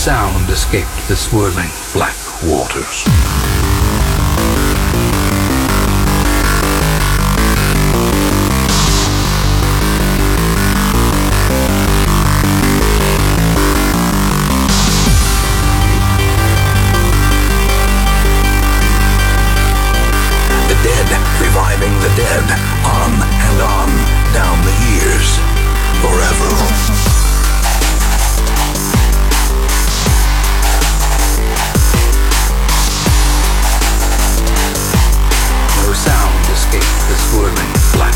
sound escaped the swirling black waters. The dead reviving the dead, on and on, down the years, forever. No sound escaped the swirling black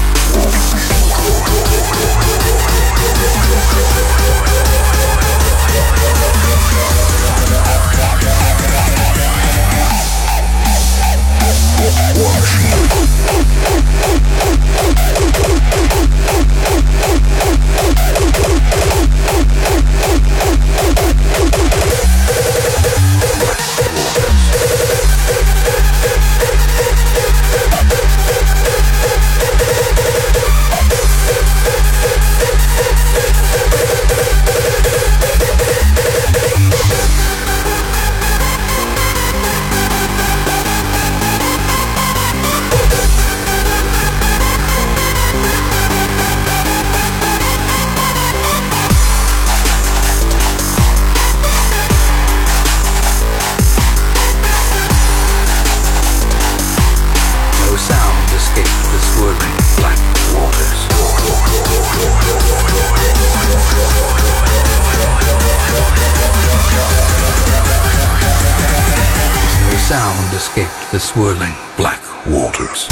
sound escaped the swirling black waters.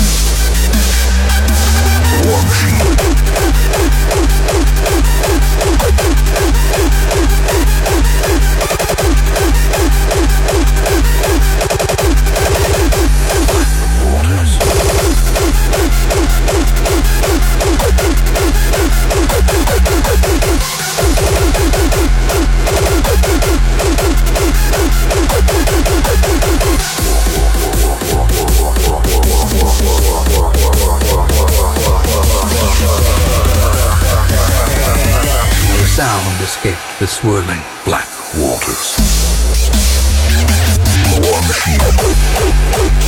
Sound escaped the swirling black waters. War machine.